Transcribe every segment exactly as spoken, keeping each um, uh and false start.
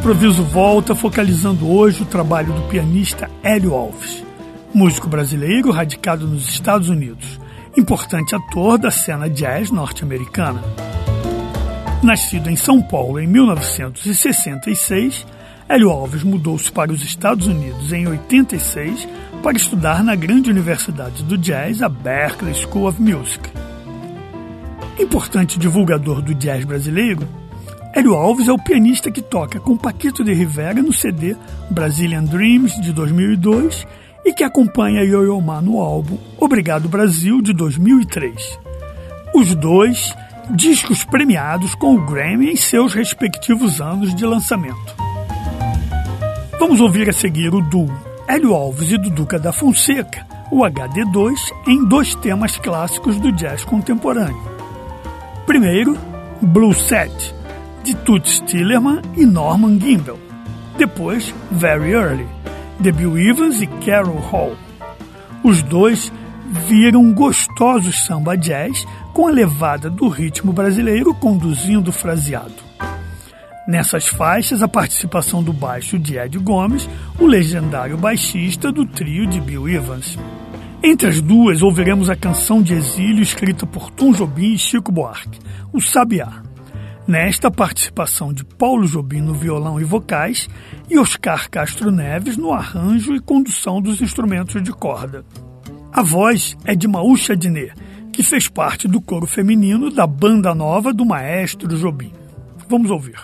Improviso volta, focalizando hoje o trabalho do pianista Hélio Alves, músico brasileiro radicado nos Estados Unidos, importante ator da cena jazz norte-americana. Nascido em São Paulo em mil novecentos e sessenta e seis, Hélio Alves mudou-se para os Estados Unidos em oitenta e seis para estudar na grande universidade do jazz, a Berklee School of Music. Importante divulgador do jazz brasileiro, Hélio Alves é o pianista que toca com Paquito de Rivera no C D Brazilian Dreams, de dois mil e dois, e que acompanha Yo-Yo Ma no álbum Obrigado Brasil, de dois mil e três. Os dois, discos premiados com o Grammy em seus respectivos anos de lançamento. Vamos ouvir a seguir o duo Hélio Alves e Duduca da Fonseca, o H D dois, em dois temas clássicos do jazz contemporâneo. Primeiro, Blue Set, de Toots Thielemans e Norman Gimbel. Depois, Very Early, de Bill Evans e Carol Hall. Os dois viram gostosos samba jazz com a levada do ritmo brasileiro conduzindo o fraseado. Nessas faixas, a participação do baixo de Ed Gomes, o legendário baixista do trio de Bill Evans. Entre as duas, ouviremos a canção de exílio escrita por Tom Jobim e Chico Buarque, o Sabiá. Nesta, participação de Paulo Jobim no violão e vocais e Oscar Castro Neves no arranjo e condução dos instrumentos de corda. A voz é de Maúcha Diné, que fez parte do coro feminino da banda nova do maestro Jobim. Vamos ouvir.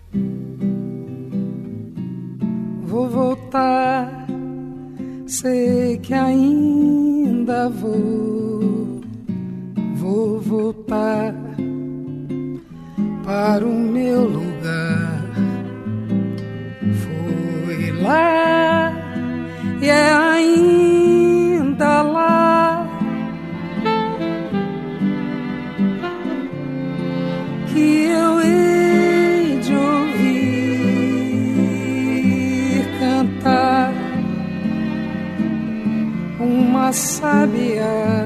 Vou voltar, sei que ainda vou, vou voltar para o meu lugar. Foi lá e é ainda lá que eu hei de ouvir cantar uma sábia,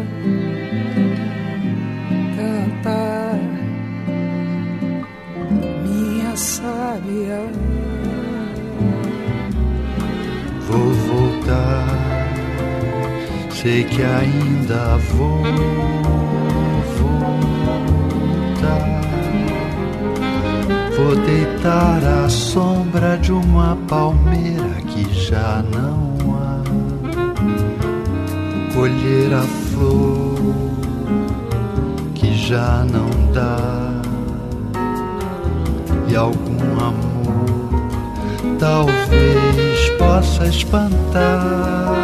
cantar minha sábia. Vou voltar, sei que ainda vou voltar. Vou deitar à sombra de uma palmeira que já não há, colher a flor que já não dá, e algum amor talvez possa espantar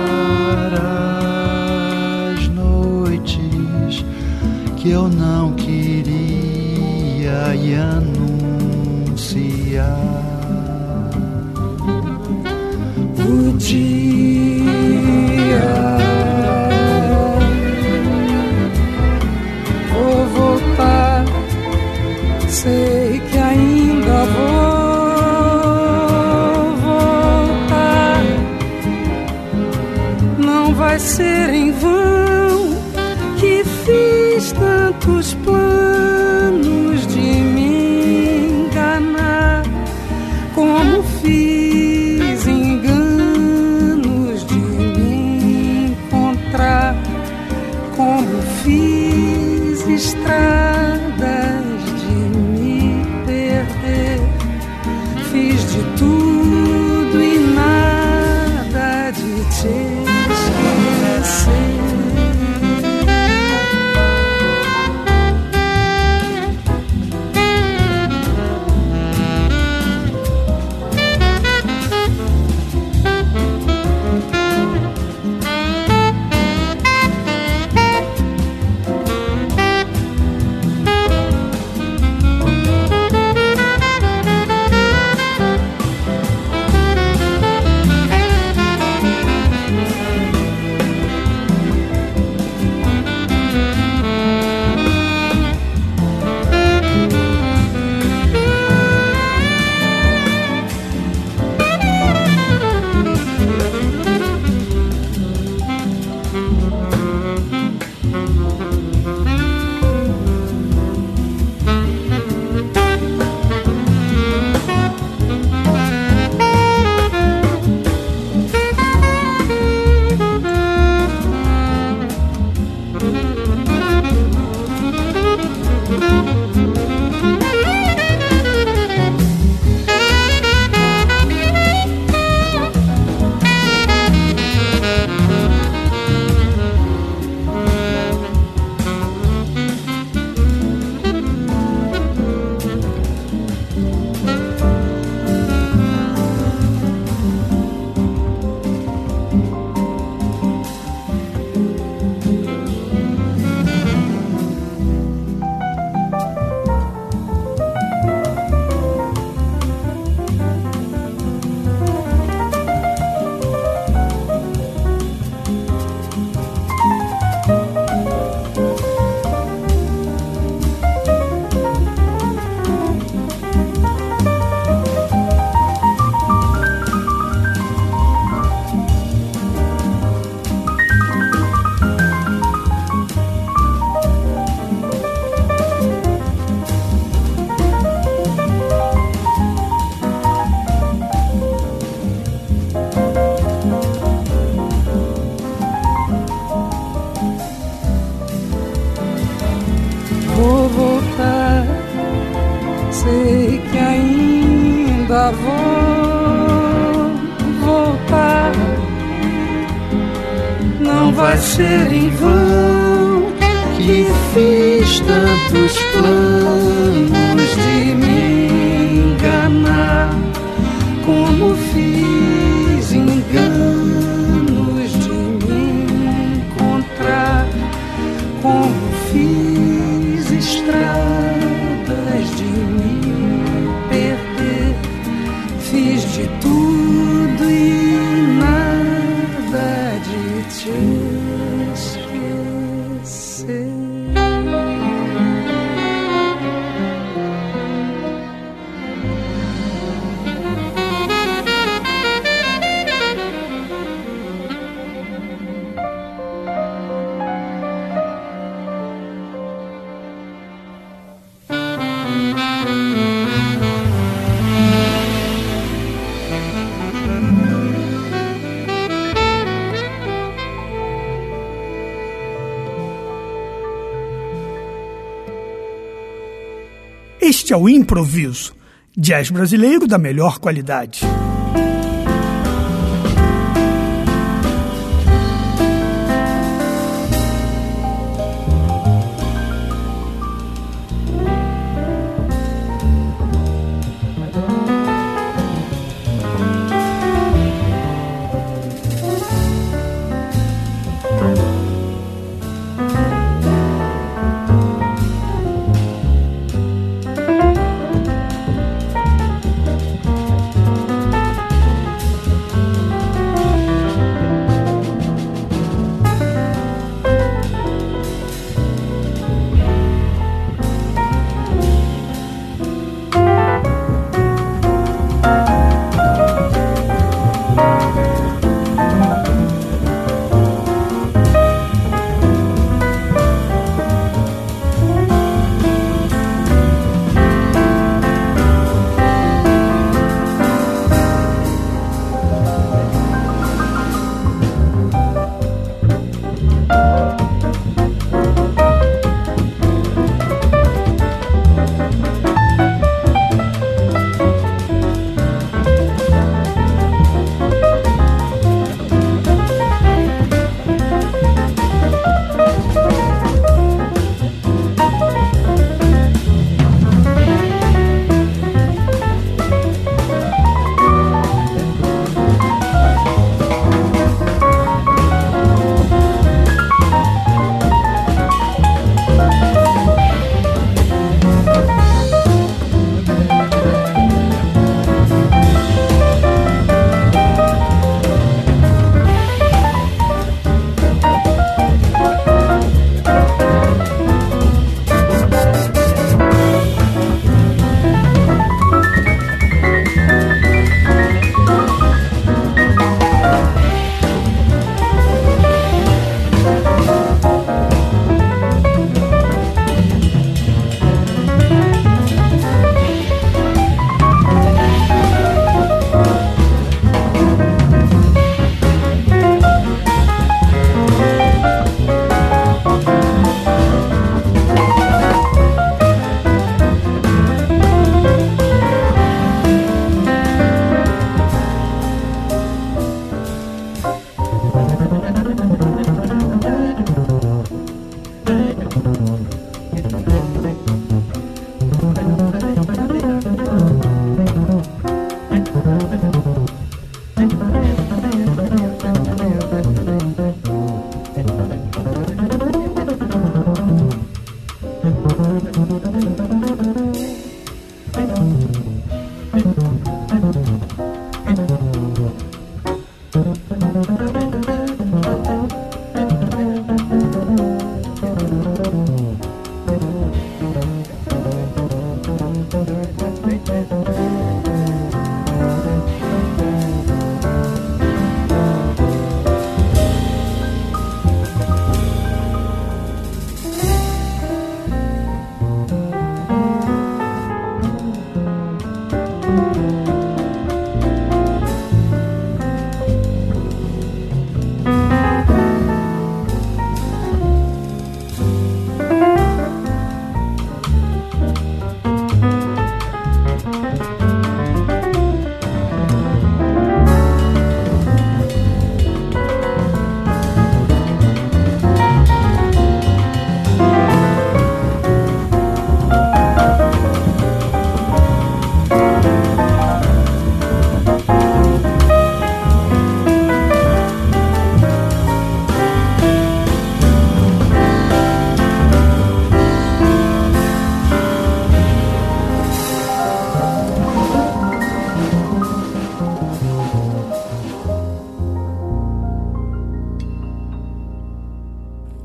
as noites que eu não queria e anunciar o dia. Vou voltar, sei que ainda vou voltar. Não vai ser em vão que fiz tantos planos de me enganar, como fiz enganos de me encontrar, como fiz estradas de me perder. Fiz de tudo e nada de te esquecer. Vou voltar, sei que ainda vou voltar. Não vai ser em vão que fiz tantos planos de me enganar. de tudo e nada de te esquecer. Este é o Improviso, jazz brasileiro da melhor qualidade.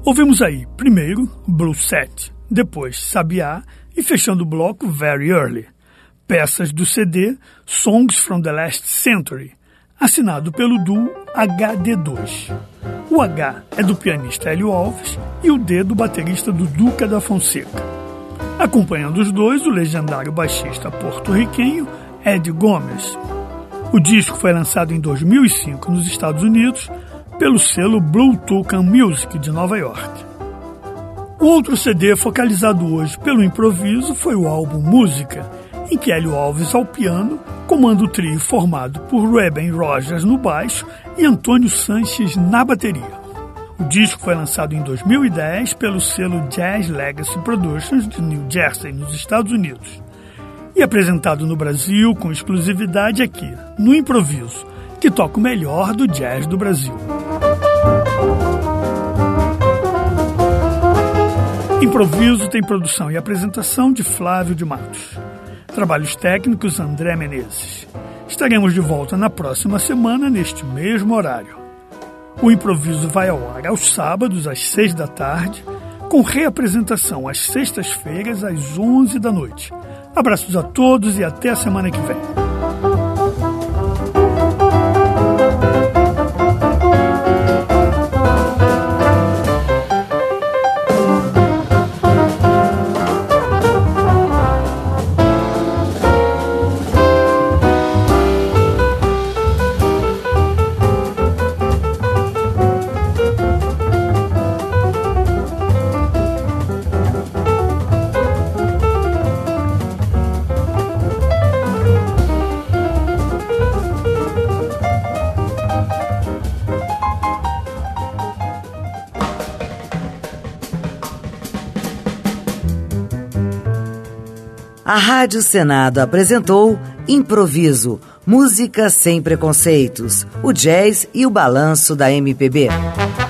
Ouvimos aí, primeiro, Blue Set, depois Sabiá e fechando o bloco Very Early, peças do C D Songs from the Last Century, assinado pelo duo H D dois. O H é do pianista Hélio Alves e o D do baterista do Duca da Fonseca. Acompanhando os dois, o legendário baixista porto-riquenho Ed Gomes. O disco foi lançado em dois mil e cinco nos Estados Unidos pelo selo Blue Toucan Music de Nova York. O outro C D focalizado hoje pelo improviso foi o álbum Música, em que Hélio Alves ao piano comanda o trio formado por Reuben Rogers no baixo e Antônio Sanches na bateria. O disco foi lançado em dois mil e dez pelo selo Jazz Legacy Productions de New Jersey, nos Estados Unidos, e apresentado no Brasil com exclusividade aqui, no Improviso, que toca o melhor do jazz do Brasil. Improviso tem produção e apresentação de Flávio de Matos. Trabalhos técnicos André Menezes. Estaremos de volta na próxima semana, neste mesmo horário. O Improviso vai ao ar aos sábados, às seis da tarde, com reapresentação às sextas-feiras, às onze da noite. Abraços a todos e até a semana que vem. A Rádio Senado apresentou Improviso, música sem preconceitos, o jazz e o balanço da M P B.